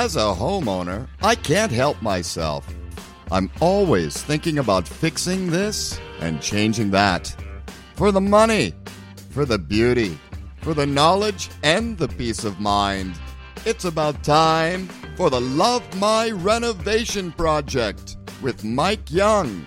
As a homeowner, I can't help myself. I'm always thinking about fixing this and changing that. For the money, for the beauty, for the knowledge and the peace of mind. It's about time for the Love My Renovation Project with Mike Young.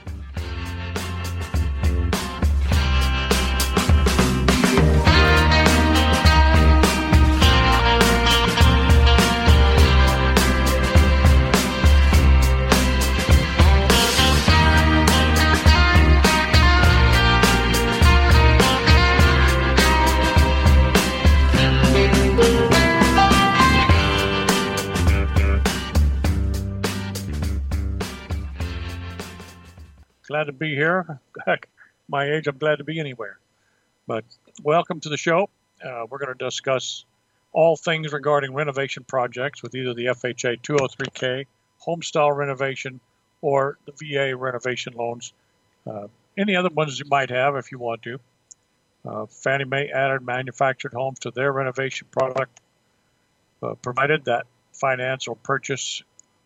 Glad to be here. Heck, my age, I'm glad to be anywhere. But welcome to the show. We're going to discuss all things regarding renovation projects with either the FHA 203K, homestyle renovation, or the VA renovation loans. Any other ones you might have if you want to. Fannie Mae added manufactured homes to their renovation product, provided that finance or purchase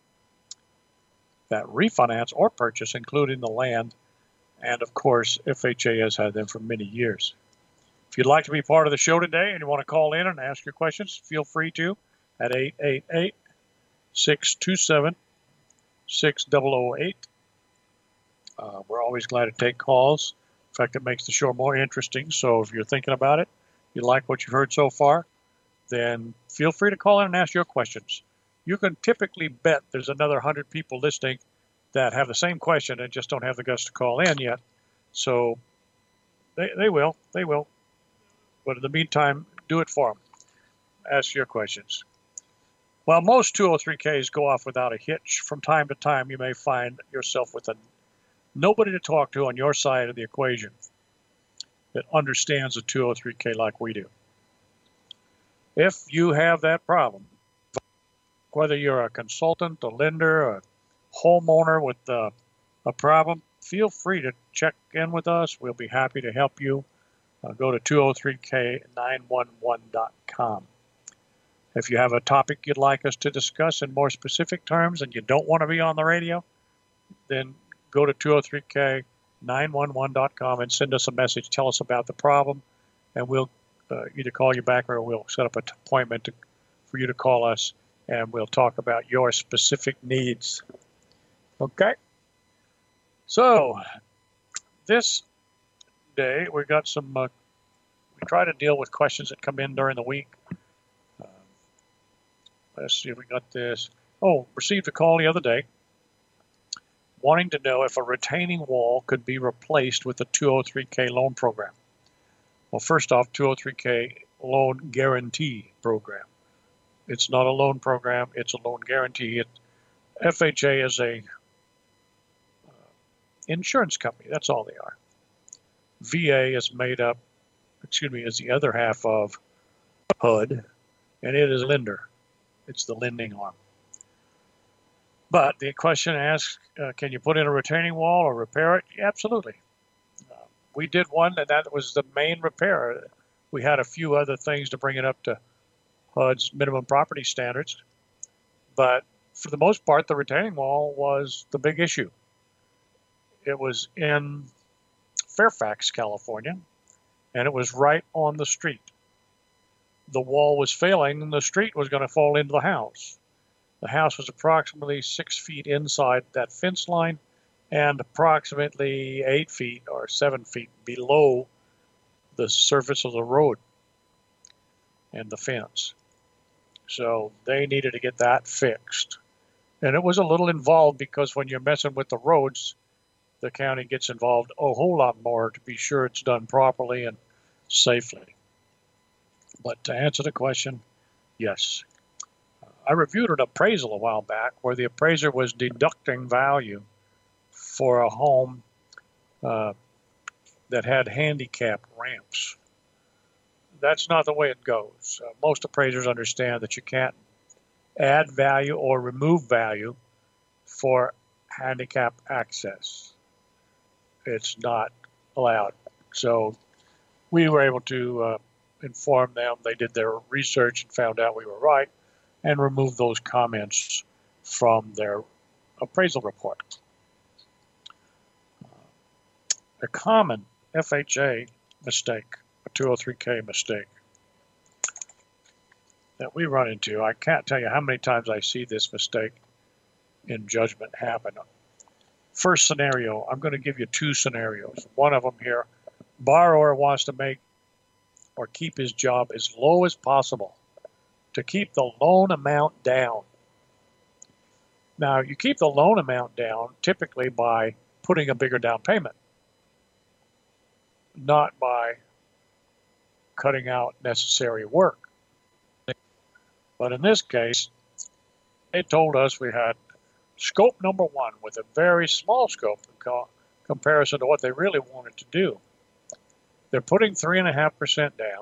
that refinance or purchase, including the land, and of course, FHA has had them for many years. If you'd like to be part of the show today and you want to call in and ask your questions, feel free to at 888-627-6008. We're always glad to take calls. In fact, it makes the show more interesting. So if you're thinking about it, you like what you've heard so far, then feel free to call in and ask your questions. You can typically bet there's another 100 people listening that have the same question and just don't have the guts to call in yet. So they will. But in the meantime, do it for them. Ask your questions. While most 203Ks go off without a hitch, from time to time you may find yourself with nobody to talk to on your side of the equation that understands a 203K like we do. If you have that problem, whether you're a consultant, a lender, a homeowner with a problem, feel free to check in with us. We'll be happy to help you. Go to 203k911.com. If you have a topic you'd like us to discuss in more specific terms and you don't want to be on the radio, then go to 203k911.com and send us a message. Tell us about the problem, and we'll either call you back or we'll set up an appointment for you to call us, and we'll talk about your specific needs. Okay? So, this day we got some, we try to deal with questions that come in during the week. Let's see if we got this. Received a call the other day wanting to know if a retaining wall could be replaced with a 203K loan program. Well, first off, 203K loan guarantee program. It's not a loan program, it's a loan guarantee. FHA is a insurance company, that's all they are. VA is is the other half of HUD, and it is lender. It's the lending arm. But the question asks, can you put in a retaining wall or repair it? Yeah, absolutely. We did one, and that was the main repair. We had a few other things to bring it up to HUD's minimum property standards. But for the most part, the retaining wall was the big issue. It was in Fairfax, California, and it was right on the street. The wall was failing, and the street was going to fall into the house. The house was approximately 6 feet inside that fence line and approximately 8 feet or 7 feet below the surface of the road and the fence. So they needed to get that fixed. And it was a little involved because when you're messing with the roads, the county gets involved a whole lot more to be sure it's done properly and safely. But to answer the question, yes. I reviewed an appraisal a while back where the appraiser was deducting value for a home that had handicapped ramps. That's not the way it goes. Most appraisers understand that you can't add value or remove value for handicap access. It's not allowed. So we were able to inform them. They did their research and found out we were right. and remove those comments from their appraisal report. A common FHA mistake, a 203K mistake that we run into, I can't tell you how many times I see this mistake in judgment happen. First scenario, I'm going to give you two scenarios. One of them here, borrower wants to make or keep his job as low as possible to keep the loan amount down. Now, you keep the loan amount down typically by putting a bigger down payment, not by cutting out necessary work. But in this case, they told us we had scope number one with a very small scope in comparison to what they really wanted to do. They're putting 3.5% down,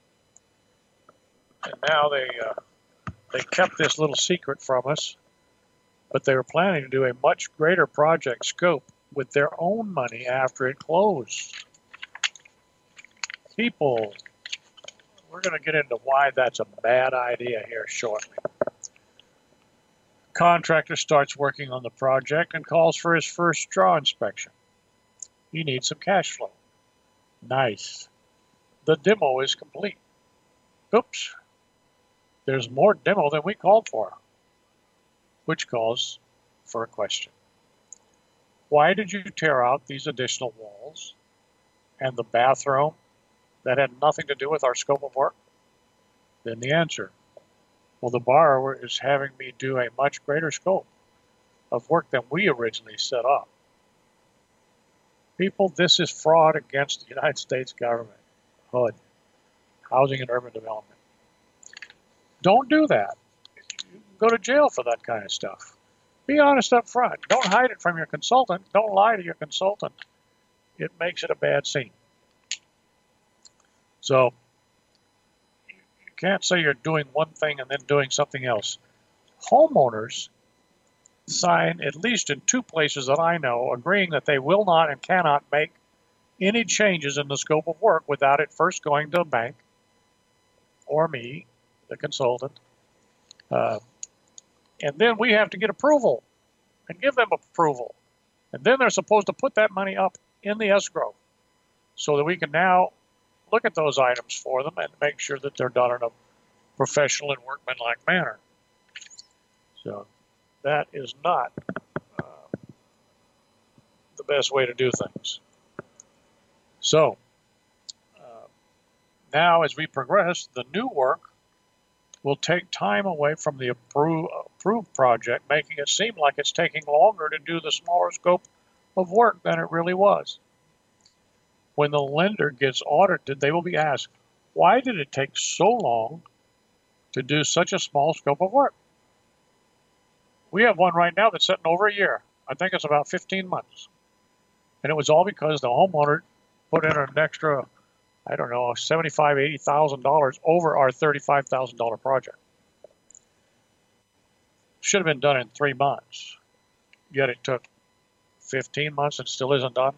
and now they kept this little secret from us, but they were planning to do a much greater project scope with their own money after it closed. People, we're going to get into why that's a bad idea here shortly. Contractor starts working on the project and calls for his first draw inspection. He needs some cash flow. Nice. The demo is complete. Oops. There's more demo than we called for, which calls for a question. Why did you tear out these additional walls and the bathroom that had nothing to do with our scope of work? Then the answer, well, the borrower is having me do a much greater scope of work than we originally set up. People, this is fraud against the United States government, HUD, Housing and Urban Development. Don't do that. You go to jail for that kind of stuff. Be honest up front. Don't hide it from your consultant. Don't lie to your consultant. It makes it a bad scene. So you can't say you're doing one thing and then doing something else. Homeowners sign, at least in two places that I know, agreeing that they will not and cannot make any changes in the scope of work without it first going to a bank or me, the consultant. And then we have to get approval and give them approval. And then they're supposed to put that money up in the escrow so that we can now look at those items for them and make sure that they're done in a professional and workmanlike manner. So that is not the best way to do things. So now as we progress, the new work will take time away from the approved project, making it seem like it's taking longer to do the smaller scope of work than it really was. When the lender gets audited, they will be asked, why did it take so long to do such a small scope of work? We have one right now that's sitting over a year. I think it's about 15 months. And it was all because the homeowner put in an extra, I don't know, $75,000, $80,000 over our $35,000 project. Should have been done in 3 months, yet it took 15 months and still isn't done.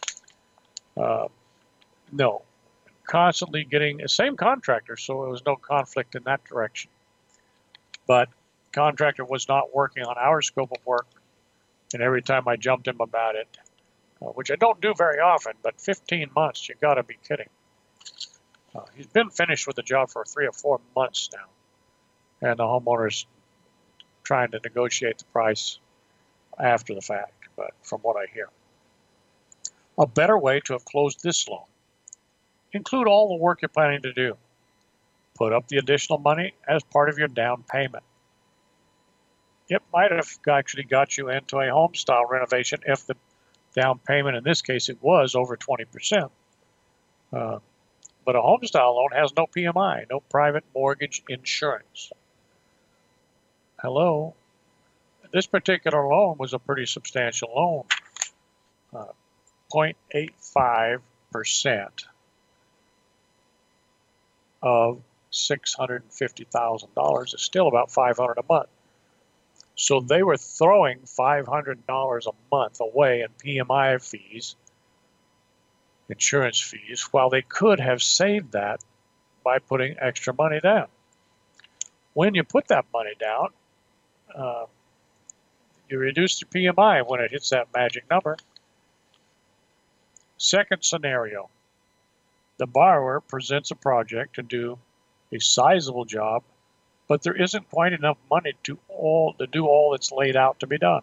No, constantly getting the same contractor, so there was no conflict in that direction. But contractor was not working on our scope of work, and every time I jumped him about it, which I don't do very often, but 15 months, you got to be kidding. He's been finished with the job for 3 or 4 months now, and the homeowner's trying to negotiate the price after the fact, but from what I hear. A better way to have closed this loan: include all the work you're planning to do. Put up the additional money as part of your down payment. It might have actually got you into a home style renovation if the down payment, in this case, it was over 20%. But a home style loan has no PMI, no private mortgage insurance. Hello. This particular loan was a pretty substantial loan. 0.85% of $650,000 is still about $500 a month. So they were throwing $500 a month away in PMI fees, insurance fees, while they could have saved that by putting extra money down. When you put that money down, you reduce your PMI when it hits that magic number. Second scenario, the borrower presents a project to do a sizable job, but there isn't quite enough money to do all that's laid out to be done.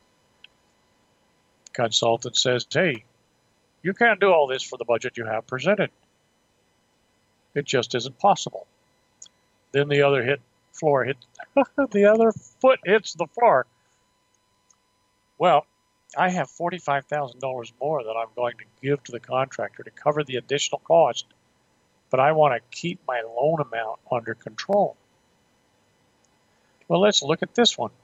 Consultant says, hey, you can't do all this for the budget you have presented. It just isn't possible. Then the other the other foot hits the floor. Well, I have $45,000 more that I'm going to give to the contractor to cover the additional cost, but I want to keep my loan amount under control. Well, let's look at this one.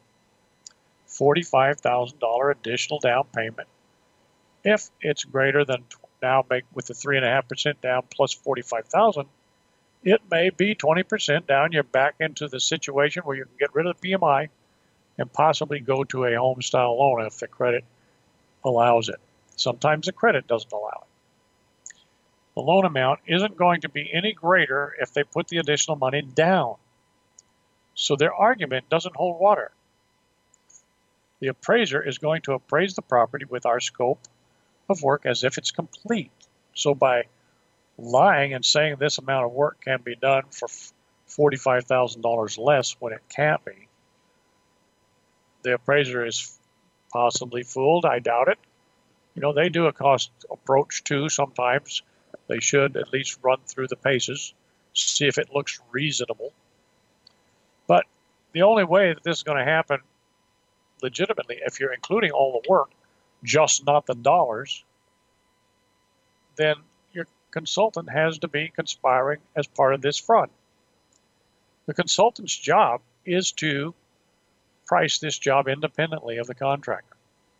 $45,000 additional down payment. If it's greater than now, make with the 3.5% down plus $45,000, it may be 20% down. You're back into the situation where you can get rid of the PMI and possibly go to a home style loan if the credit allows it. Sometimes the credit doesn't allow it. The loan amount isn't going to be any greater if they put the additional money down. So their argument doesn't hold water. The appraiser is going to appraise the property with our scope of work as if it's complete. So by lying and saying this amount of work can be done for $45,000 less when it can't be, the appraiser is possibly fooled. I doubt it. They do a cost approach too sometimes. They should at least run through the paces, see if it looks reasonable. But the only way that this is going to happen legitimately, if you're including all the work, just not the dollars, then your consultant has to be conspiring as part of this fraud. The consultant's job is to price this job independently of the contractor.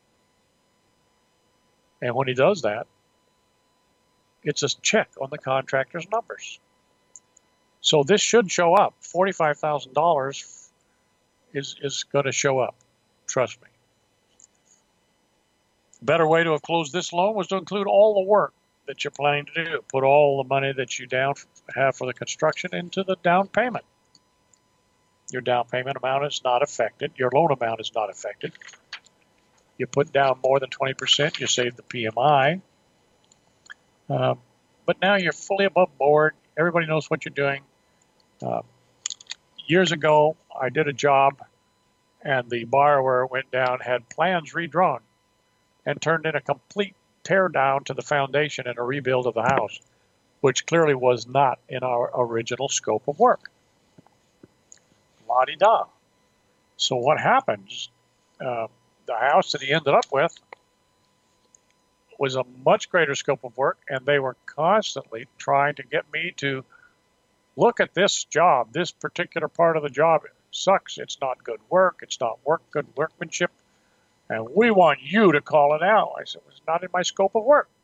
And when he does that, it's a check on the contractor's numbers. So this should show up. $45,000 is going to show up. Trust me. A better way to have closed this loan was to include all the work that you're planning to do. Put all the money that you have for the construction into the down payment. Your down payment amount is not affected. Your loan amount is not affected. You put down more than 20%, you save the PMI. But now you're fully above board. Everybody knows what you're doing. Years ago, I did a job, and the borrower went down, had plans redrawn, and turned in a complete tear down to the foundation and a rebuild of the house, which clearly was not in our original scope of work. La-di-da. So what happens? The house that he ended up with was a much greater scope of work, and they were constantly trying to get me to look at this job. This particular part of the job sucks. It's not good work. It's not good workmanship. And we want you to call it out. I said, it's not in my scope of work.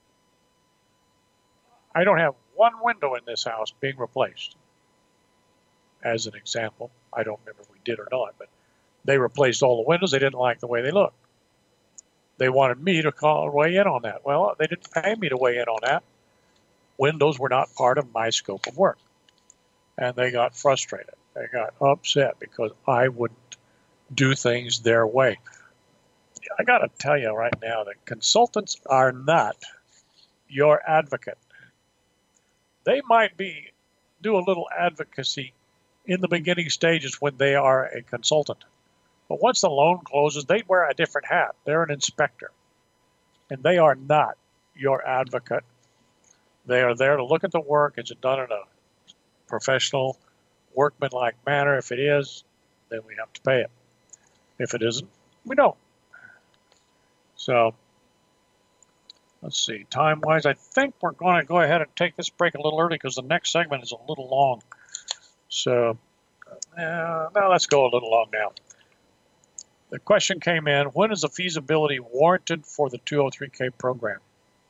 I don't have one window in this house being replaced. As an example, I don't remember if we did or not, but they replaced all the windows. They didn't like the way they looked. They wanted me to weigh in on that. Well, they didn't pay me to weigh in on that. Windows were not part of my scope of work. And they got frustrated. They got upset because I wouldn't do things their way. I got to tell you right now that consultants are not your advocate. They might do a little advocacy in the beginning stages when they are a consultant. But once the loan closes, they wear a different hat. They're an inspector. And they are not your advocate. They are there to look at the work. Is it done in a professional, workmanlike manner? If it is, then we have to pay it. If it isn't, we don't. So, let's see. Time-wise, I think we're going to go ahead and take this break a little early because the next segment is a little long. So, now let's go a little long now. The question came in, when is the feasibility warranted for the 203K program?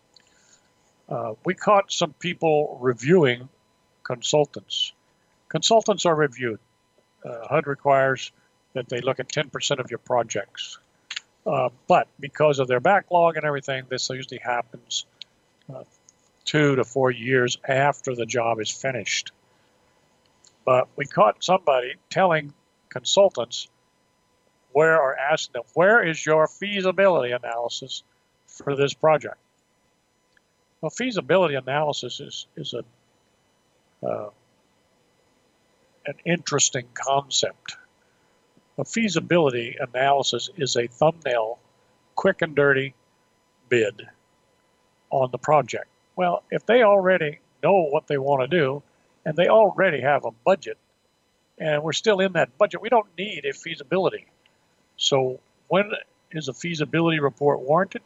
We caught some people reviewing consultants. Consultants are reviewed. HUD requires that they look at 10% of your projects. But because of their backlog and everything, this usually happens 2 to 4 years after the job is finished. But we caught somebody telling consultants asking them, where is your feasibility analysis for this project? Well, feasibility analysis is an interesting concept. A feasibility analysis is a thumbnail, quick and dirty bid on the project. Well, if they already know what they want to do and they already have a budget and we're still in that budget, we don't need a feasibility. So when is a feasibility report warranted?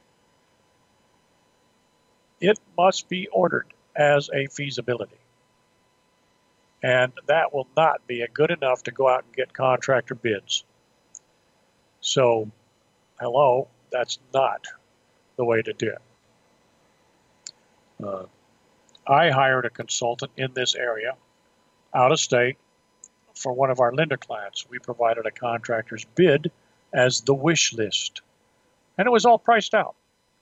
It must be ordered as a feasibility. And that will not be good enough to go out and get contractor bids. So, hello, that's not the way to do it. I hired a consultant in this area, out of state, for one of our lender clients. We provided a contractor's bid as the wish list, and it was all priced out.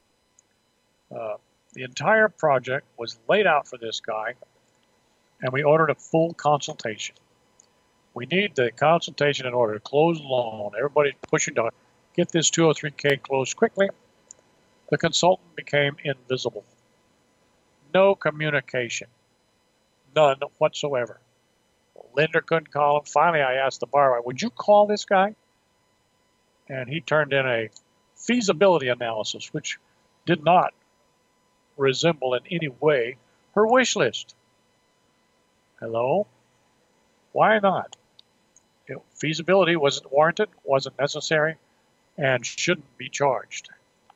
The entire project was laid out for this guy, and we ordered a full consultation. We need the consultation in order to close the loan. Everybody's pushing to get this 203K closed quickly. The consultant became invisible. No communication. None whatsoever. The lender couldn't call him. Finally, I asked the borrower, would you call this guy? And he turned in a feasibility analysis, which did not resemble in any way her wish list. Hello? Why not? Feasibility wasn't warranted, wasn't necessary, and shouldn't be charged.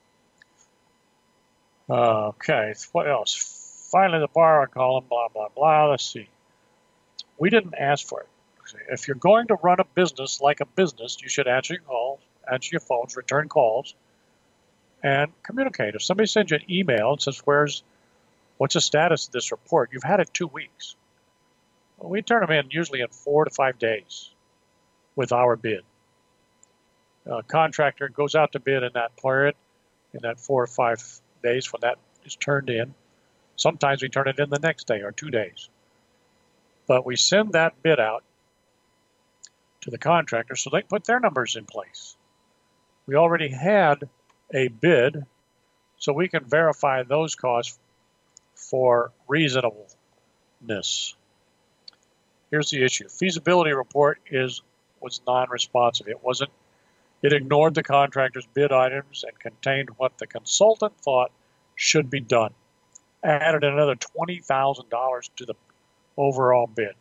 Okay, what else? Finally, the borrower called him, blah, blah, blah. Let's see. We didn't ask for it. If you're going to run a business like a business, you should answer your calls, answer your phones, return calls, and communicate. If somebody sends you an email and says, what's the status of this report? You've had it 2 weeks. Well, we turn them in usually in 4 to 5 days with our bid. Contractor goes out to bid in that period, in that 4 or 5 days when that is turned in. Sometimes we turn it in the next day or 2 days. But we send that bid out to the contractor so they can put their numbers in place. We already had a bid, so we can verify those costs for reasonableness. Here's the issue. Feasibility report was non-responsive. It ignored the contractor's bid items and contained what the consultant thought should be done. Added another $20,000 to the overall bid.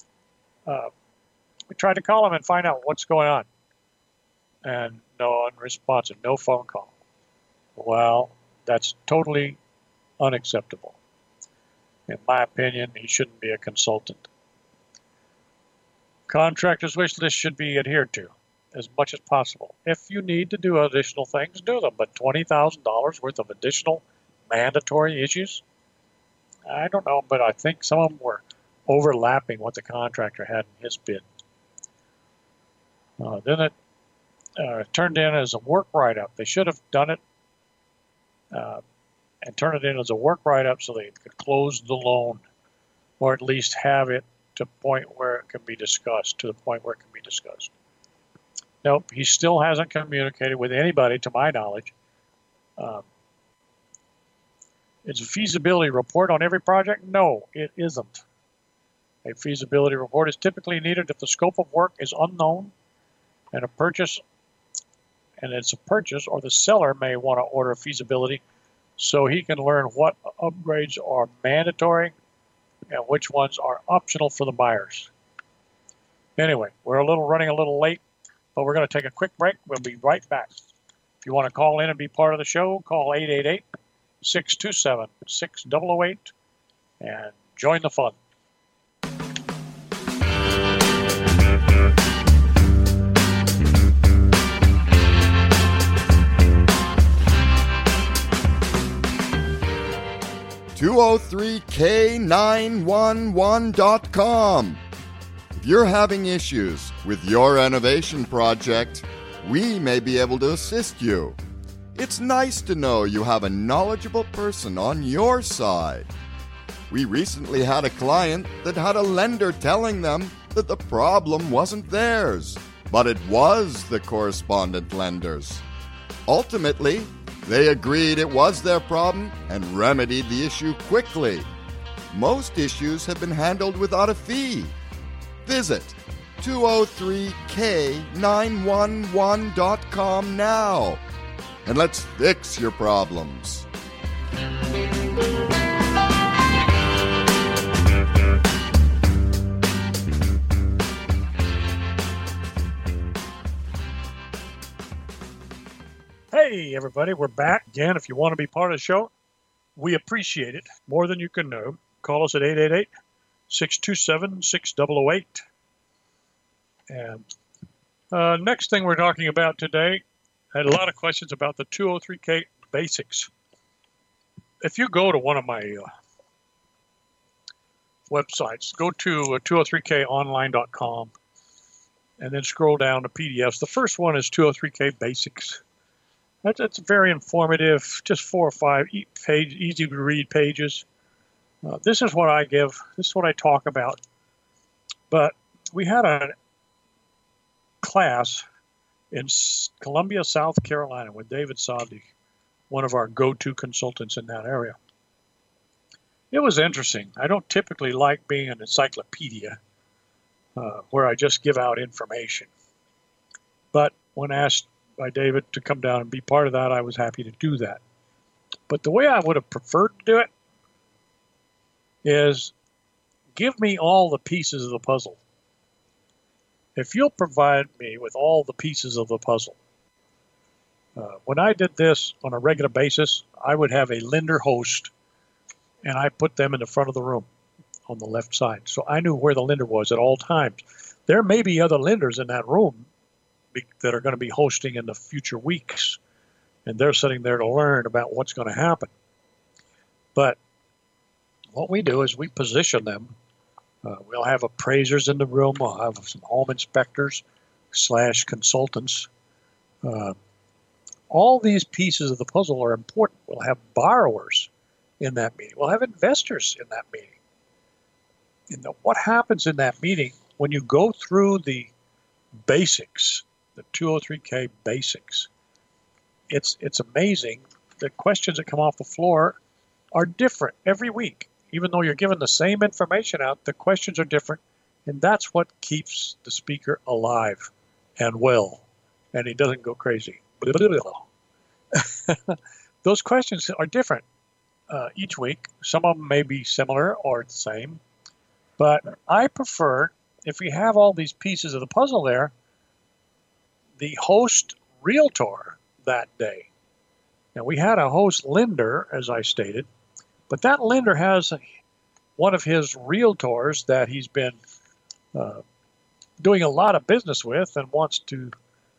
We tried to call them and find out what's going on. And no, unresponsive, no phone call. Well, that's totally unacceptable. In my opinion, he shouldn't be a consultant. Contractor's wish list should be adhered to as much as possible. If you need to do additional things, do them. But $20,000 worth of additional mandatory issues? I don't know, but I think some of them were overlapping what the contractor had in his bid. Then it turned in as a work write-up. They should have done it and turned it in as a work write-up so they could close the loan, or at least have it to the point where it can be discussed, Nope, he still hasn't communicated with anybody, to my knowledge. Is a feasibility report on every project? No, it isn't. A feasibility report is typically needed if the scope of work is unknown and it's a purchase, or the seller may want to order a feasibility so he can learn what upgrades are mandatory and which ones are optional for the buyers. Anyway, we're running a little late, but we're going to take a quick break. We'll be right back. If you want to call in and be part of the show, call 888-627-6008 and join the fun. $203K911.com. If you're having issues with your renovation project, we may be able to assist you. It's nice to know you have a knowledgeable person on your side. We recently had a client that had a lender telling them that the problem wasn't theirs, but it was the correspondent lender's. Ultimately, they agreed it was their problem and remedied the issue quickly. Most issues have been handled without a fee. Visit 203k911.com now, and let's fix your problems. Hey, everybody, we're back again. If you want to be part of the show, we appreciate it more than you can know. Call us at 888-627-6008. And next thing we're talking about today, I had a lot of questions about the 203K basics. If you go to one of my websites, go to 203konline.com and then scroll down to PDFs. The first one is 203K basics. That's very informative, just 4 or 5 easy to read pages. This is what I give. This is what I talk about. But we had a class in Columbia, South Carolina with David Savdi, one of our go-to consultants in that area. It was interesting. I don't typically like being an encyclopedia where I just give out information. But when asked by David to come down and be part of that, I was happy to do that. But the way I would have preferred to do it is give me all the pieces of the puzzle. If you'll provide me with all the pieces of the puzzle. When I did this on a regular basis, I would have a lender host, and I put them in the front of the room on the left side. So I knew where the lender was at all times. There may be other lenders in that room that are going to be hosting in the future weeks, and they're sitting there to learn about what's going to happen. But what we do is we position them. We'll have appraisers in the room. We'll have some home inspectors / consultants. All these pieces of the puzzle are important. We'll have borrowers in that meeting. We'll have investors in that meeting. And what happens in that meeting when you go through the basics, the 203K basics, it's amazing. The questions that come off the floor are different every week. Even though you're given the same information out, the questions are different, and that's what keeps the speaker alive and well, and he doesn't go crazy. Those questions are different each week. Some of them may be similar or the same, but I prefer, if we have all these pieces of the puzzle there, the host realtor that day. Now, we had a host lender, as I stated, but that lender has one of his realtors that he's been doing a lot of business with and wants to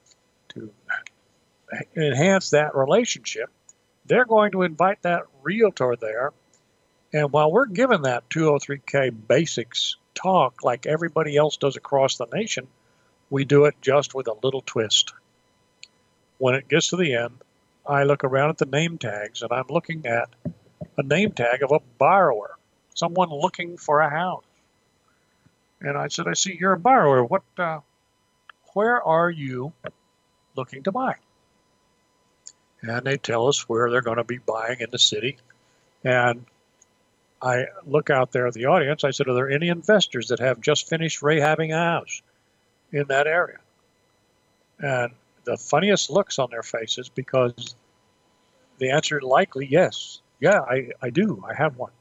enhance that relationship. They're going to invite that realtor there, and while we're giving that 203K basics talk like everybody else does across the nation, we do it just with a little twist. When it gets to the end, I look around at the name tags, and I'm looking at a name tag of a borrower, someone looking for a house. And I said, I see you're a borrower. Where are you looking to buy? And they tell us where they're going to be buying in the city. And I look out there at the audience. I said, are there any investors that have just finished rehabbing a house in that area? And the funniest looks on their faces, because the answer is likely yes. Yeah, I do. I have one.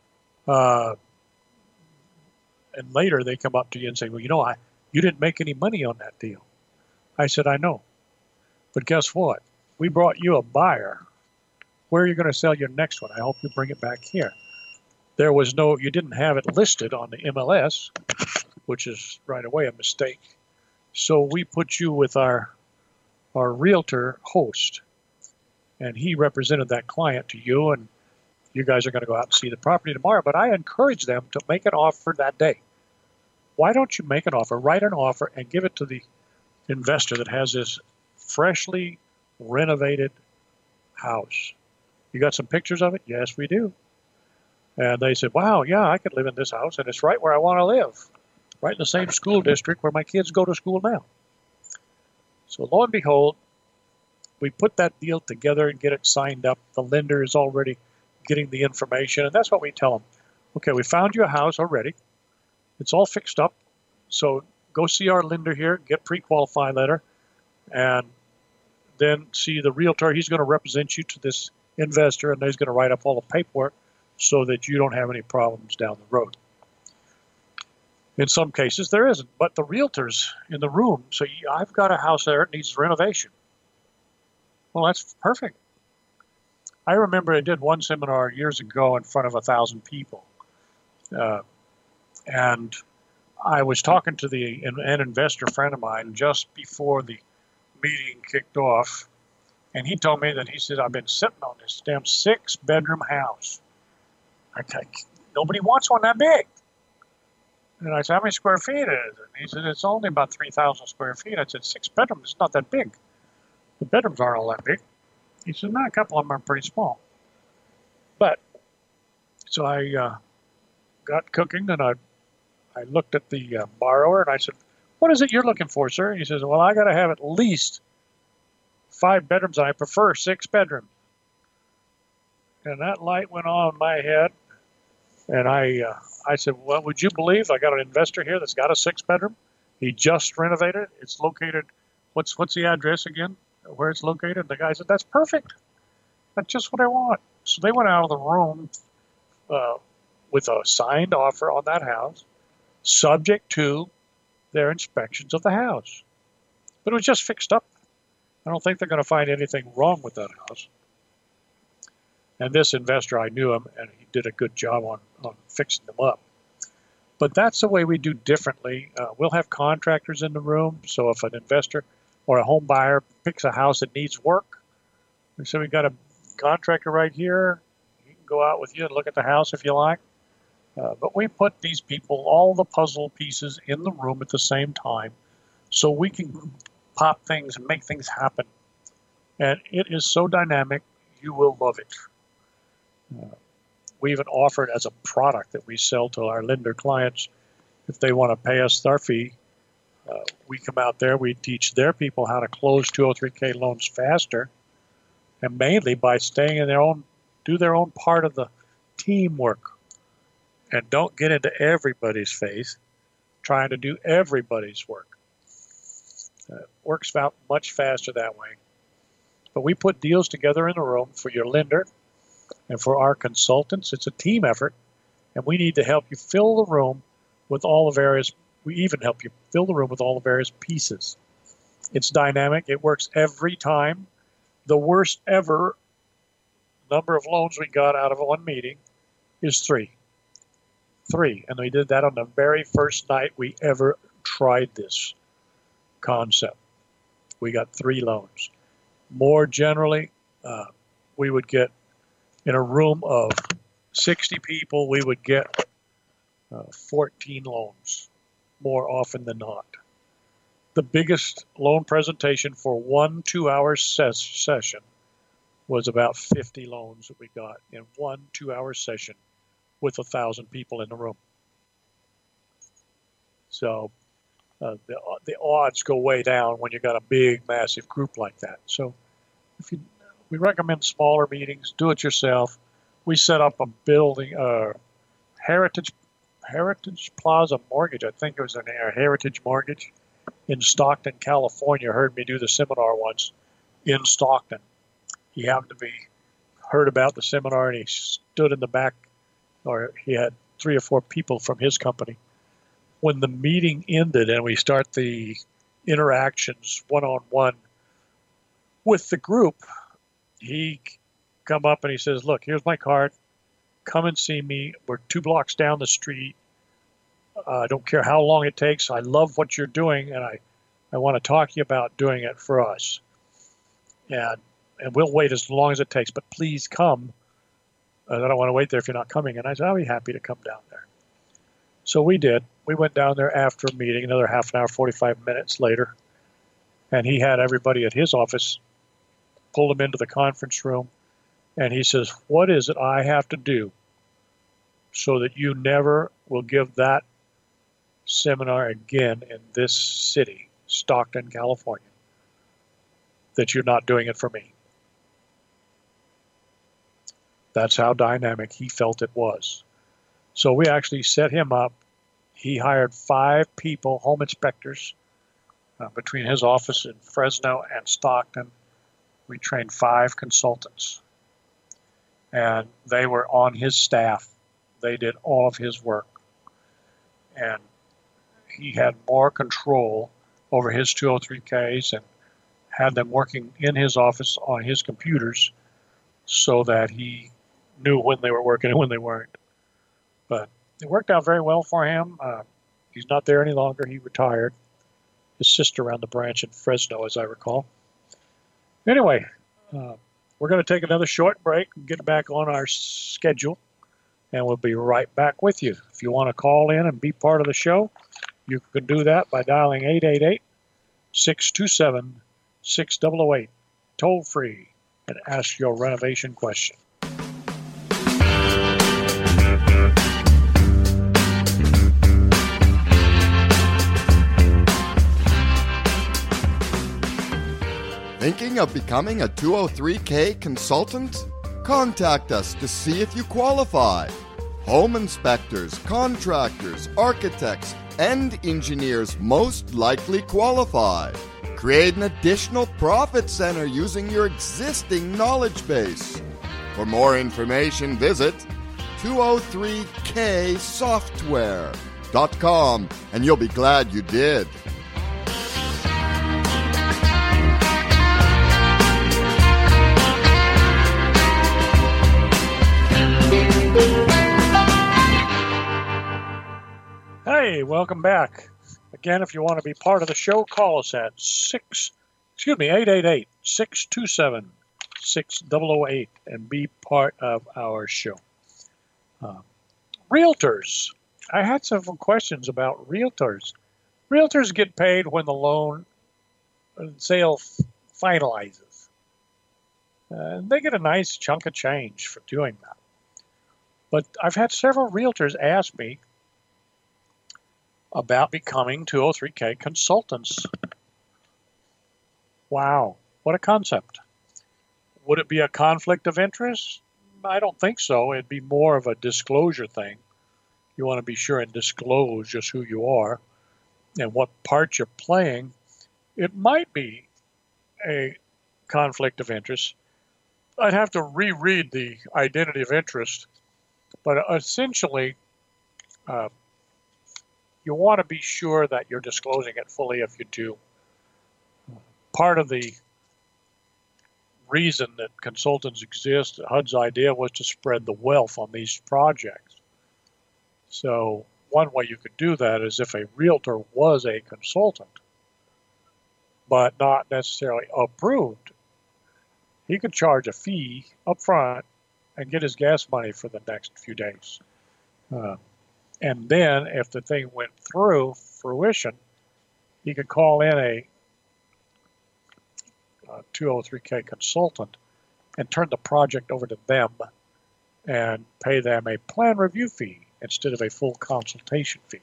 And later they come up to you and say, well, you didn't make any money on that deal. I said, I know. But guess what? We brought you a buyer. Where are you going to sell your next one? I hope you bring it back here. You didn't have it listed on the MLS, which is right away a mistake. So we put you with our realtor host, and he represented that client to you, and you guys are going to go out and see the property tomorrow. But I encourage them to make an offer that day. Why don't you make an offer, write an offer, and give it to the investor that has this freshly renovated house? You got some pictures of it? Yes, we do. And they said, wow, yeah, I could live in this house, and it's right where I want to live. right in the same school district where my kids go to school now. So lo and behold, we put that deal together and get it signed up. The lender is already getting the information, and that's what we tell them. Okay, we found you a house already. It's all fixed up. So go see our lender here, get pre-qualify letter, and then see the realtor. He's going to represent you to this investor, and he's going to write up all the paperwork so that you don't have any problems down the road. In some cases, there isn't, but the realtor's in the room. So I've got a house there that needs renovation. Well, that's perfect. I remember I did one seminar years ago in front of 1,000 people. And I was talking to an investor friend of mine just before the meeting kicked off. And he told me that he said, I've been sitting on this damn 6-bedroom house. Nobody wants one that big. And I said, how many square feet is it? And he said, it's only about 3,000 square feet. I said, 6 bedrooms is not that big. The bedrooms aren't all that big. He said, no, a couple of them are pretty small. But, so I got cooking, and I looked at the borrower, and I said, what is it you're looking for, sir? And he says, well, I got to have at least 5 bedrooms, and I prefer 6 bedrooms. And that light went on in my head, and I said, well, would you believe I got an investor here that's got a 6-bedroom? He just renovated. It's located, what's the address again, where it's located? And the guy said, that's perfect. That's just what I want. So they went out of the room with a signed offer on that house, subject to their inspections of the house. But it was just fixed up. I don't think they're going to find anything wrong with that house. And this investor, I knew him, and he did a good job on fixing them up. But that's the way we do differently. We'll have contractors in the room, so if an investor or a home buyer picks a house that needs work, we say, we got a contractor right here. He can go out with you and look at the house if you like. But we put these people, all the puzzle pieces, in the room at the same time so we can pop things and make things happen. And it is so dynamic, you will love it. We even offer it as a product that we sell to our lender clients. If they want to pay us our fee, we come out there, we teach their people how to close 203K loans faster, and mainly by staying in do their own part of the teamwork. And don't get into everybody's face trying to do everybody's work. Works out much faster that way. But we put deals together in the room for your lender and for our consultants. It's a team effort, and we need to help you fill the room with all the various, we even help you fill the room with all the various pieces. It's dynamic. It works every time. The worst ever number of loans we got out of one meeting is 3. 3. And we did that on the very first night we ever tried this concept. We got 3 loans. More generally, we would get, in a room of 60 people, we would get 14 loans, more often than not. The biggest loan presentation for one 2-hour session was about 50 loans that we got in one 2-hour session with 1,000 people in the room. So the odds go way down when you got a big, massive group like that. So we recommend smaller meetings. Do it yourself. We set up a building, Heritage Plaza Mortgage. I think it was Heritage Mortgage in Stockton, California. Heard me do the seminar once in Stockton. He happened to be heard about the seminar, and he stood in the back, or he had 3 or 4 people from his company. When the meeting ended and we start the interactions one-on-one with the group, he come up and he says, look, here's my card. Come and see me. We're 2 blocks down the street. I don't care how long it takes. I love what you're doing, and I want to talk to you about doing it for us. And we'll wait as long as it takes, but please come. I don't want to wait there if you're not coming. And I said, I'll be happy to come down there. So we did. We went down there after a meeting, another half an hour, 45 minutes later, and he had everybody at his office, pulled them into the conference room, and he says, what is it I have to do so that you never will give that seminar again in this city, Stockton, California, that you're not doing it for me. That's how dynamic he felt it was. So we actually set him up. He hired 5 people, home inspectors, between his office in Fresno and Stockton. We trained 5 consultants, and they were on his staff. They did all of his work, and he had more control over his 203Ks and had them working in his office on his computers so that he knew when they were working and when they weren't. But it worked out very well for him. He's not there any longer. He retired. His sister ran the branch in Fresno, as I recall. Anyway, we're going to take another short break and get back on our schedule, and we'll be right back with you. If you want to call in and be part of the show, you can do that by dialing 888-627-6008, toll free, and ask your renovation question. Thinking of becoming a 203K consultant? Contact us to see if you qualify. Home inspectors, contractors, architects, and engineers most likely qualify. Create an additional profit center using your existing knowledge base. For more information, visit 203ksoftware.com, and you'll be glad you did. Hey, welcome back. Again, if you want to be part of the show, call us at 888-627-6008 and be part of our show. Realtors. I had several questions about realtors. Realtors get paid when the loan sale finalizes. They get a nice chunk of change for doing that. But I've had several realtors ask me about becoming 203K consultants. Wow, what a concept. Would it be a conflict of interest? I don't think so. It'd be more of a disclosure thing. You want to be sure and disclose just who you are and what part you're playing. It might be a conflict of interest. I'd have to reread the identity of interest, but essentially, you want to be sure that you're disclosing it fully if you do. Part of the reason that consultants exist, HUD's idea was to spread the wealth on these projects. So one way you could do that is if a realtor was a consultant, but not necessarily approved, he could charge a fee up front and get his gas money for the next few days. And then if the thing went through fruition, he could call in a 203K consultant and turn the project over to them and pay them a plan review fee instead of a full consultation fee.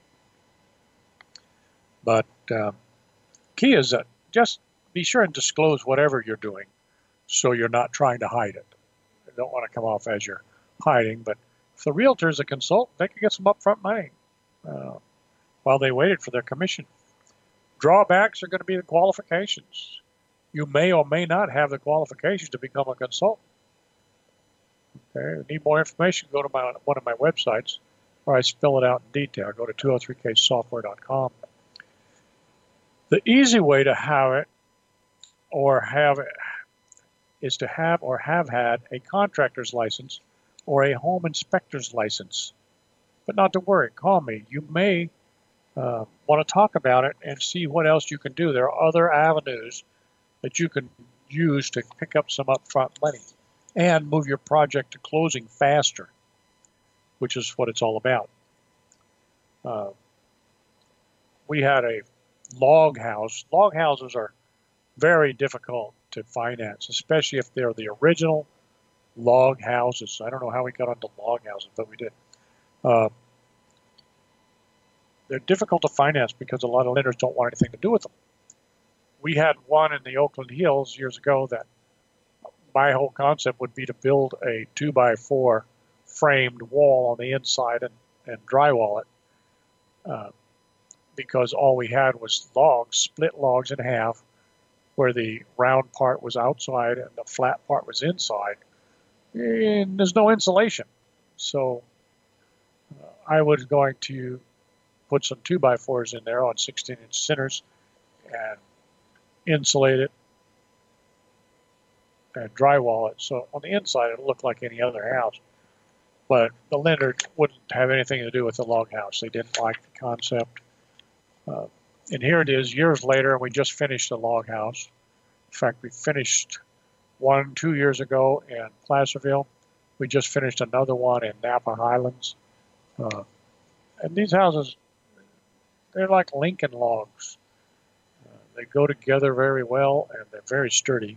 But key is that just be sure and disclose whatever you're doing so you're not trying to hide it. You don't want to come off as you're hiding, but if the realtor is a consultant, they can get some upfront money while they waited for their commission. Drawbacks are going to be the qualifications. You may or may not have the qualifications to become a consultant. Okay, if you need more information, go to one of my websites where I spell it out in detail. Go to 203ksoftware.com. The easy way to have it is to have or have had a contractor's license or a home inspector's license. But not to worry, call me. You may want to talk about it and see what else you can do. There are other avenues that you can use to pick up some upfront money and move your project to closing faster, which is what it's all about. We had a log house. Log houses are very difficult to finance, especially if they're the original log houses. I don't know how we got onto log houses, but we did. they're difficult to finance because a lot of lenders don't want anything to do with them. We had one in the Oakland Hills years ago that my whole concept would be to build a 2x4 framed wall on the inside and drywall it, because all we had was logs, split logs in half, where the round part was outside and the flat part was inside. And there's no insulation. So I was going to put some 2x4s in there on 16-inch centers and insulate it and drywall it. So on the inside, it'll look like any other house. But the lender wouldn't have anything to do with the log house. They didn't like the concept. And here it is, years later, and we just finished the log house. In fact, we finished one 2 years ago in Placerville. We just finished another one in Napa Highlands. And these houses, they're like Lincoln logs. They go together very well, and they're very sturdy.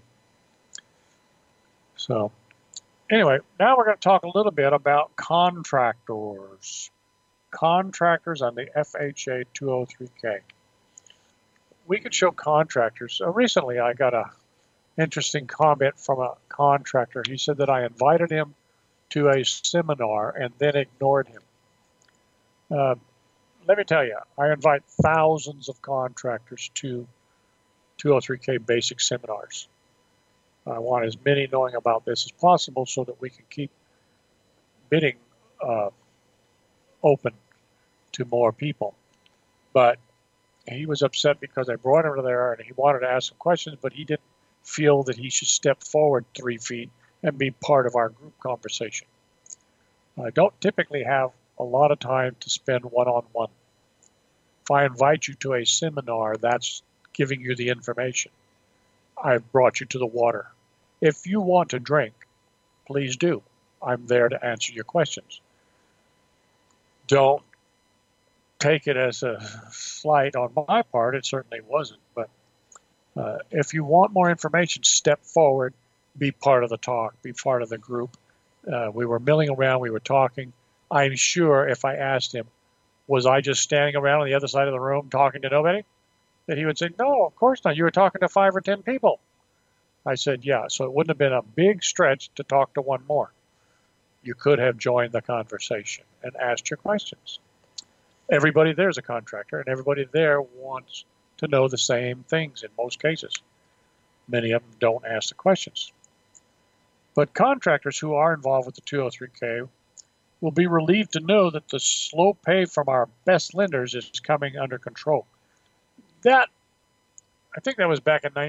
So anyway, now we're going to talk a little bit about contractors. Contractors on the FHA 203K. We could show contractors. Recently, I got an interesting comment from a contractor. He said that I invited him to a seminar and then ignored him. Let me tell you, I invite thousands of contractors to 203K basic seminars. I want as many knowing about this as possible so that we can keep bidding open to more people. But he was upset because I brought him there and he wanted to ask some questions, but he didn't feel that he should step forward 3 feet and be part of our group conversation. I don't typically have a lot of time to spend one-on-one. If I invite you to a seminar, that's giving you the information. I've brought you to the water. If you want to drink, please do. I'm there to answer your questions. Don't take it as a slight on my part. It certainly wasn't. But if you want more information, step forward, be part of the talk, be part of the group. We were milling around, we were talking. I'm sure if I asked him, was I just standing around on the other side of the room talking to nobody? That he would say, no, of course not. You were talking to 5 or 10 people. I said, yeah, so it wouldn't have been a big stretch to talk to one more. You could have joined the conversation and asked your questions. Everybody there is a contractor, and everybody there wants to know the same things in most cases. Many of them don't ask the questions. But contractors who are involved with the 203K will be relieved to know that the slow pay from our best lenders is coming under control. That, I think that was back in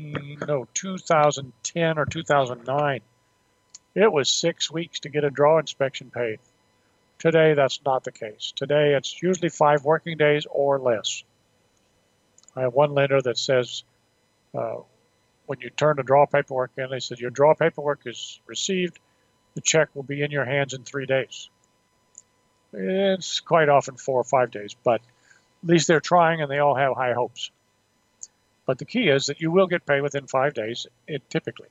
2010 or 2009. It was 6 weeks to get a draw inspection paid. Today, that's not the case. Today, it's usually 5 working days or less. I have one lender that says, when you turn the draw paperwork in, they said, your draw paperwork is received. The check will be in your hands in 3 days. It's quite often 4 or 5 days, but at least they're trying and they all have high hopes. But the key is that you will get paid within 5 days, typically.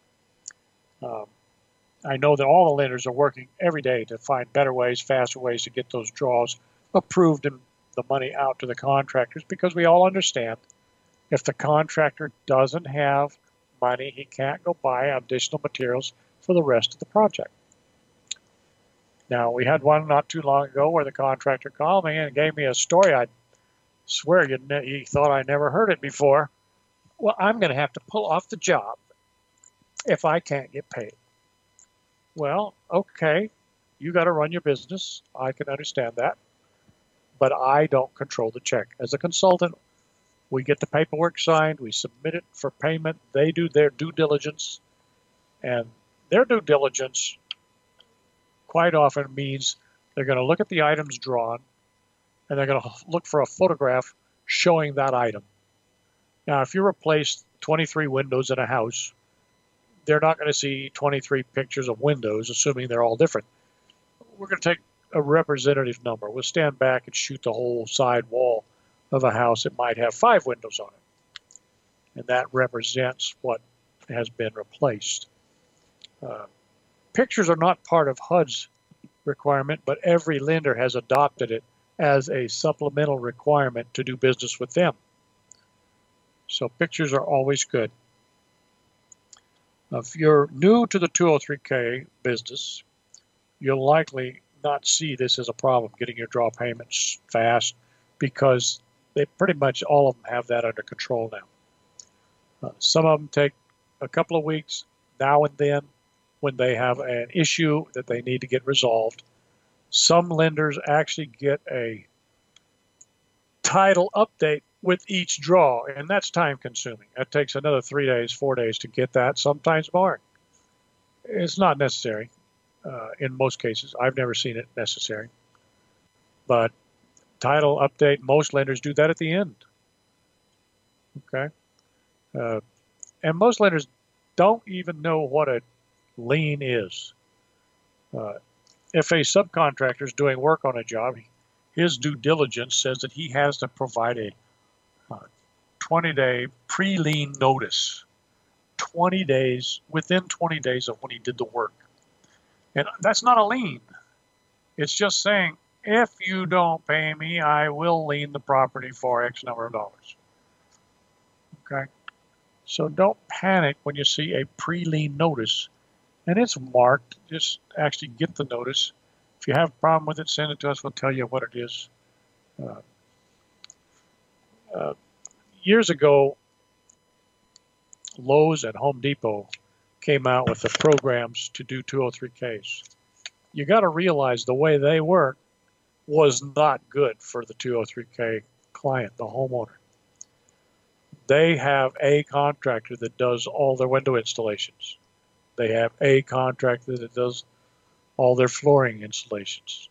I know that all the lenders are working every day to find better ways, faster ways to get those draws approved and the money out to the contractors, because we all understand if the contractor doesn't have money, he can't go buy additional materials for the rest of the project. Now, we had one not too long ago where the contractor called me and gave me a story. I swear he thought I never heard it before. Well, I'm going to have to pull off the job if I can't get paid. Well, okay, you got to run your business. I can understand that. But I don't control the check. As a consultant, we get the paperwork signed, we submit it for payment, they do their due diligence, and their due diligence quite often means they're going to look at the items drawn, and they're going to look for a photograph showing that item. Now, if you replace 23 windows in a house, they're not going to see 23 pictures of windows, assuming they're all different. We're going to take a representative number. We'll stand back and shoot the whole side wall of a house that might have 5 windows on it. And that represents what has been replaced. Pictures are not part of HUD's requirement, but every lender has adopted it as a supplemental requirement to do business with them. So pictures are always good. If you're new to the 203K business, you'll likely not see this as a problem, getting your draw payments fast, because they pretty much all of them have that under control now. Some of them take a couple of weeks now and then when they have an issue that they need to get resolved. Some lenders actually get a title update with each draw, and that's time consuming. That takes another 3 days, 4 days to get that, sometimes more. It's not necessary in most cases. I've never seen it necessary. But title update, most lenders do that at the end. Okay? And most lenders don't even know what a lien is. If a subcontractor is doing work on a job, his due diligence says that he has to provide a 20-day pre-lien notice. 20 days, within 20 days of when he did the work. And that's not a lien. It's just saying, if you don't pay me, I will lien the property for X number of dollars. Okay? So don't panic when you see a pre-lien notice. And it's marked. Just actually get the notice. If you have a problem with it, send it to us. We'll tell you what it is. Years ago, Lowe's and Home Depot came out with the programs to do 203Ks. You got to realize the way they work was not good for the 203K client, the homeowner. They have a contractor that does all their window installations. They have a contractor that does all their flooring installations.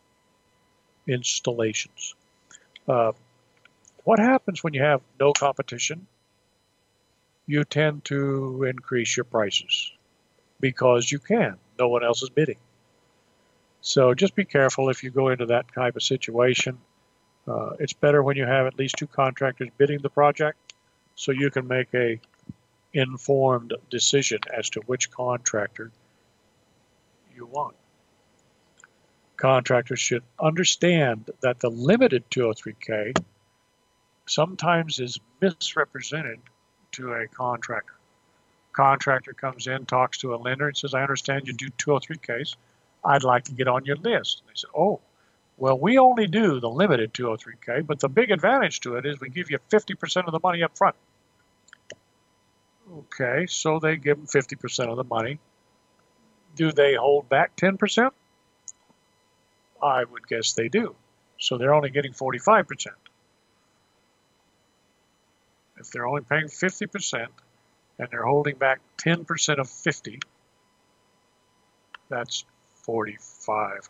What happens when you have no competition? You tend to increase your prices because you can. No one else is bidding. So just be careful if you go into that type of situation. It's better when you have at least two contractors bidding the project so you can make a informed decision as to which contractor you want. Contractors should understand that the limited 203K sometimes is misrepresented to a contractor. Contractor comes in, talks to a lender, and says, I understand you do 203Ks. I'd like to get on your list. And they say, oh, well, we only do the limited 203K, but the big advantage to it is we give you 50% of the money up front. Okay, so they give them 50% of the money. Do they hold back 10%? I would guess they do. So they're only getting 45%. If they're only paying 50% and they're holding back 10% of 50, that's 45%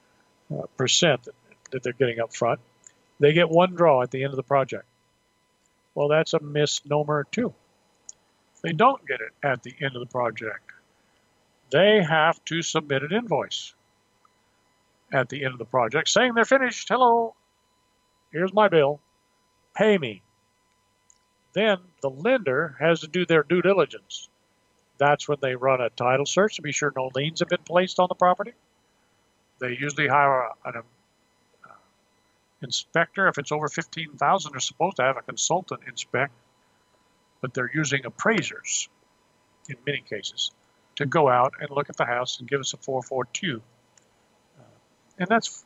that they're getting up front. They get one draw at the end of the project. Well, that's a misnomer too. They don't get it at the end of the project. They have to submit an invoice at the end of the project saying they're finished. Hello, here's my bill. Pay me. Then the lender has to do their due diligence. That's when they run a title search to be sure no liens have been placed on the property. They usually hire an inspector. If it's over $15,000, they're supposed to have a consultant inspect, but they're using appraisers in many cases to go out and look at the house and give us a 442. And that's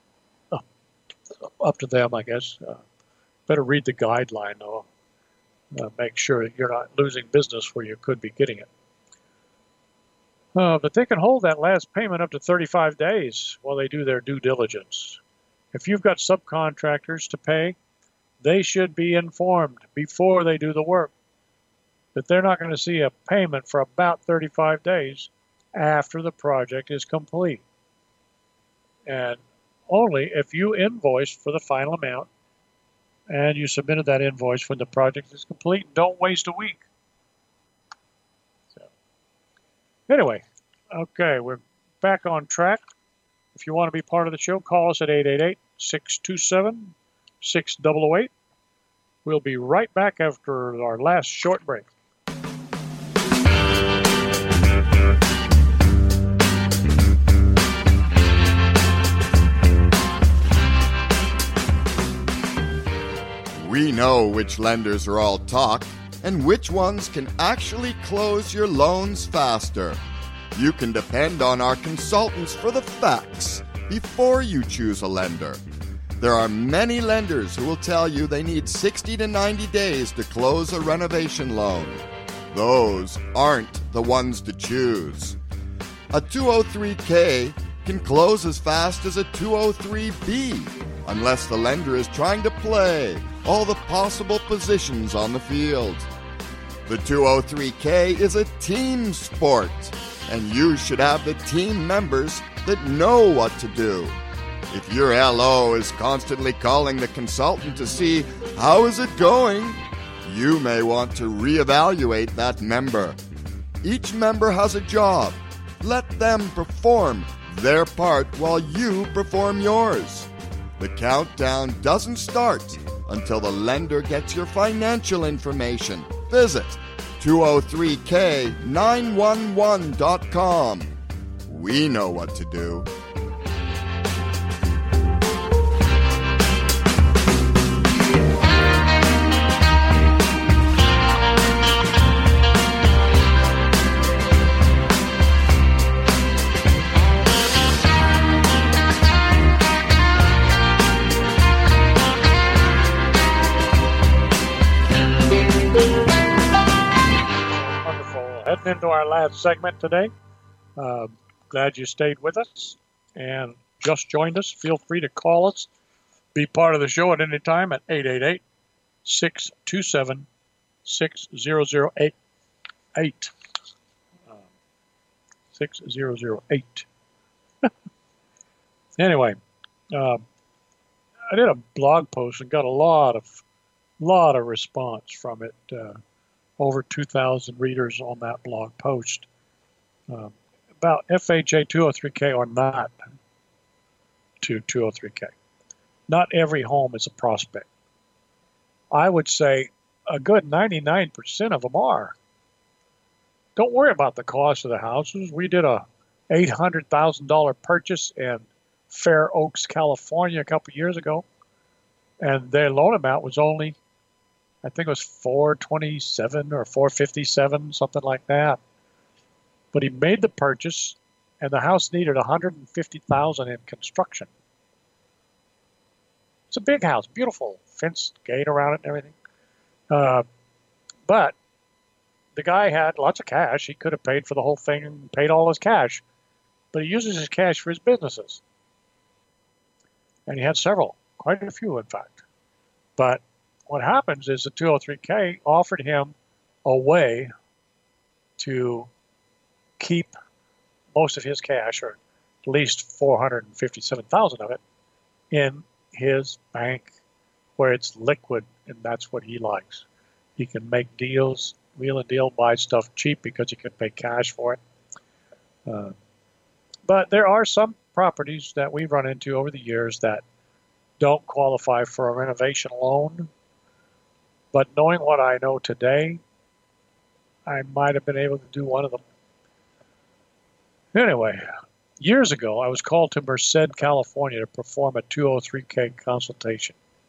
up to them, I guess. Better read the guideline, though. Make sure that you're not losing business where you could be getting it. But they can hold that last payment up to 35 days while they do their due diligence. If you've got subcontractors to pay, they should be informed before they do the work that they're not going to see a payment for about 35 days after the project is complete. And only if you invoice for the final amount and you submitted that invoice when the project is complete, don't waste a week. So, anyway, okay, we're back on track. If you want to be part of the show, call us at 888-627-6008. We'll be right back after our last short break. know which lenders are all talk and which ones can actually close your loans faster. You can depend on our consultants for the facts before you choose a lender. There are many lenders who will tell you they need 60 to 90 days to close a renovation loan. Those aren't the ones to choose. A 203K can close as fast as a 203B, unless the lender is trying to play all the possible positions on the field. The 203K is a team sport, and you should have the team members that know what to do. If your LO is constantly calling the consultant to see how is it going, you may want to reevaluate that member. Each member has a job. Let them perform their part while you perform yours. The countdown doesn't start until the lender gets your financial information. Visit 203k911.com. We know what to do. Heading into our last segment today. Glad you stayed with us and just joined us. Feel free to call us. Be part of the show at any time at 888-627-6008. 6008. Anyway, I did a blog post and got a lot of response from it. Over 2,000 readers on that blog post about FHA 203K or not to 203K. Not every home is a prospect. I would say a good 99% of them are. Don't worry about the cost of the houses. We did a $800,000 purchase in Fair Oaks, California a couple years ago, and their loan amount was only, I think it was $427 or $457, something like that. But he made the purchase, and the house needed $150,000 in construction. It's a big house, beautiful, fenced gate around it and everything. But the guy had lots of cash. He could have paid for the whole thing and paid all his cash, but he uses his cash for his businesses. And he had several, quite a few, in fact. But what happens is the 203K offered him a way to keep most of his cash, or at least $457,000 of it, in his bank where it's liquid, and that's what he likes. He can make deals, wheel and deal, buy stuff cheap because he can pay cash for it. But there are some properties that we've run into over the years that don't qualify for a renovation loan. But knowing what I know today, I might have been able to do one of them. Anyway, years ago, I was called to Merced, California to perform a 203K consultation.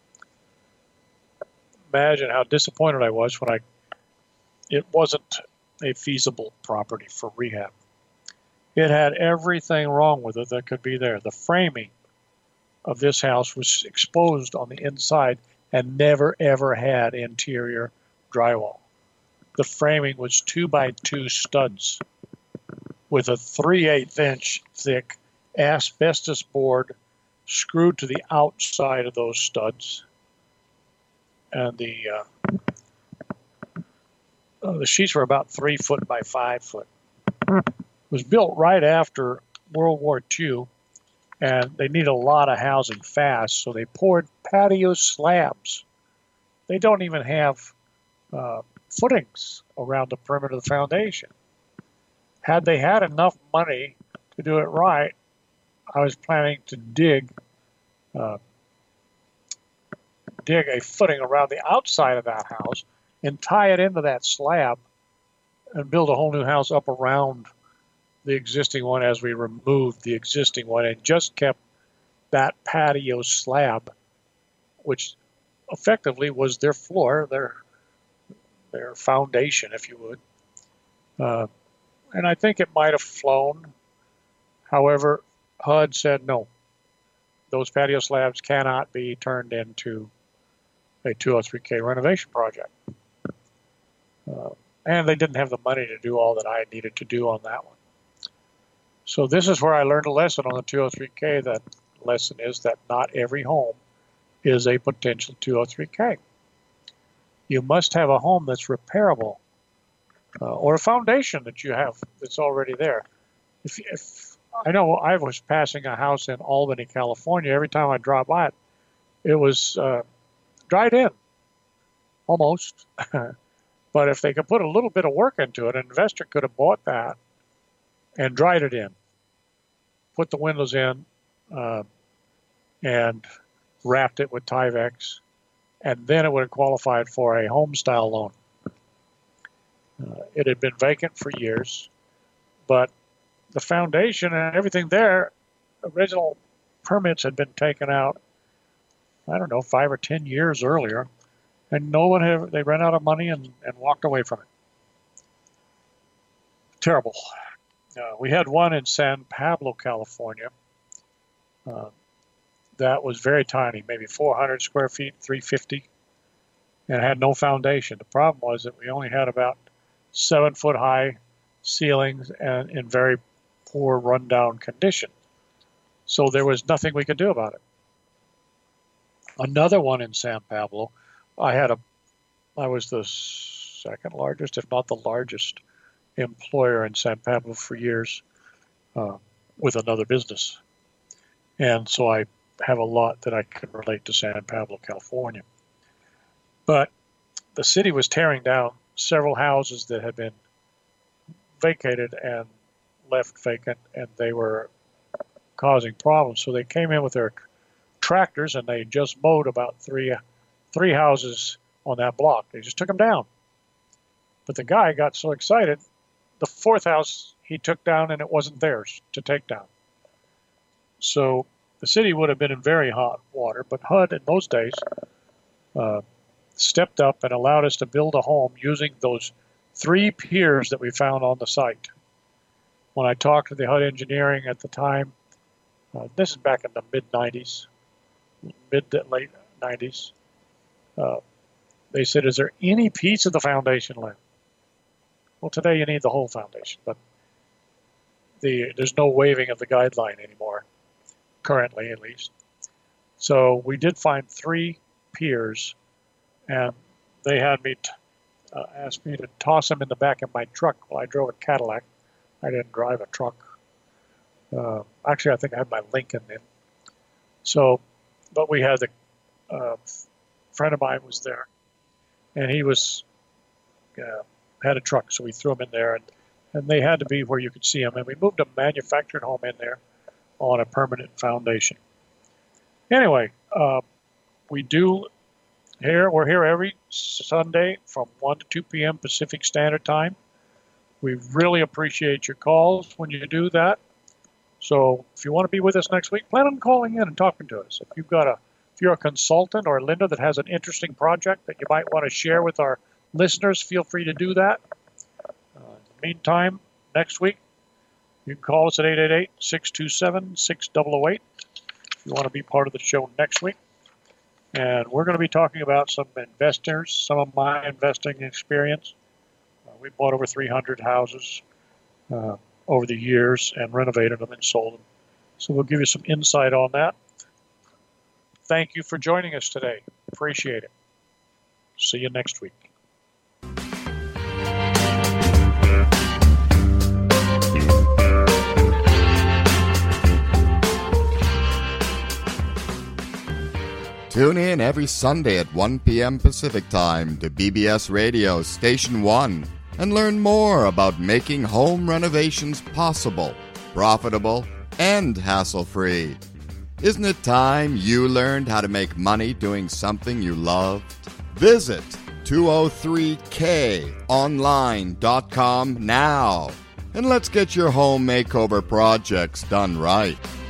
Imagine how disappointed I was when it wasn't a feasible property for rehab. It had everything wrong with it that could be there. The framing of this house was exposed on the inside and never, ever had interior drywall. The framing was 2x2 studs with a 3/8 inch thick asbestos board screwed to the outside of those studs. And the sheets were about 3 foot by 5 foot. It was built right after World War II, and they need a lot of housing fast, so they poured patio slabs. They don't even have footings around the perimeter of the foundation. Had they had enough money to do it right, I was planning to dig a footing around the outside of that house and tie it into that slab and build a whole new house up around the existing one as we removed the existing one and just kept that patio slab, which effectively was their floor, their foundation, if you would. And I think it might have flown. However, HUD said no. Those patio slabs cannot be turned into a 203K renovation project. And they didn't have the money to do all that I needed to do on that one. So this is where I learned a lesson on the 203K. That lesson is that not every home is a potential 203K. You must have a home that's repairable, or a foundation that you have that's already there. If I know I was passing a house in Albany, California. Every time I dropped by it, it was dried in, almost. But if they could put a little bit of work into it, an investor could have bought that and dried it in, put the windows in, and wrapped it with Tyvek, and then it would have qualified for a home-style loan. It had been vacant for years, but the foundation and everything there, original permits had been taken out, I don't know, 5 or 10 years earlier, and they ran out of money and walked away from it. Terrible. We had one in San Pablo, California, that was very tiny, maybe 400 square feet, 350, and had no foundation. The problem was that we only had about 7-foot high ceilings and in very poor rundown condition. So there was nothing we could do about it. Another one in San Pablo, I was the second largest, if not the largest, employer in San Pablo for years with another business. And so I have a lot that I can relate to San Pablo, California. But the city was tearing down several houses that had been vacated and left vacant, and they were causing problems. So they came in with their tractors, and they just mowed about three houses on that block. They just took them down. But the guy got so excited, the fourth house he took down, and it wasn't theirs to take down. So the city would have been in very hot water, but HUD in those days stepped up and allowed us to build a home using those 3 piers that we found on the site. When I talked to the HUD engineering at the time, this is back in the mid-90s, mid to late 90s, they said, is there any piece of the foundation left? Well, today you need the whole foundation, but there's no waiving of the guideline anymore, currently at least. So we did find 3 piers, and they had me asked me to toss them in the back of my truck. Well, I drove a Cadillac. I didn't drive a truck. Actually, I think I had my Lincoln in. So, but we had a friend of mine was there, and he had a truck, so we threw them in there, and they had to be where you could see them. And we moved a manufactured home in there on a permanent foundation. Anyway, we're here every Sunday from 1 to 2 p.m. Pacific Standard Time. We really appreciate your calls when you do that. So if you want to be with us next week, plan on calling in and talking to us. If you're a consultant or a lender that has an interesting project that you might want to share with our listeners, feel free to do that. In the meantime, next week, you can call us at 888-627-6008 if you want to be part of the show next week. And we're going to be talking about some investors, some of my investing experience. We bought over 300 houses over the years and renovated them and sold them. So we'll give you some insight on that. Thank you for joining us today. Appreciate it. See you next week. Tune in every Sunday at 1 p.m. Pacific Time to BBS Radio Station 1 and learn more about making home renovations possible, profitable, and hassle-free. Isn't it time you learned how to make money doing something you loved? Visit 203konline.com now and let's get your home makeover projects done right.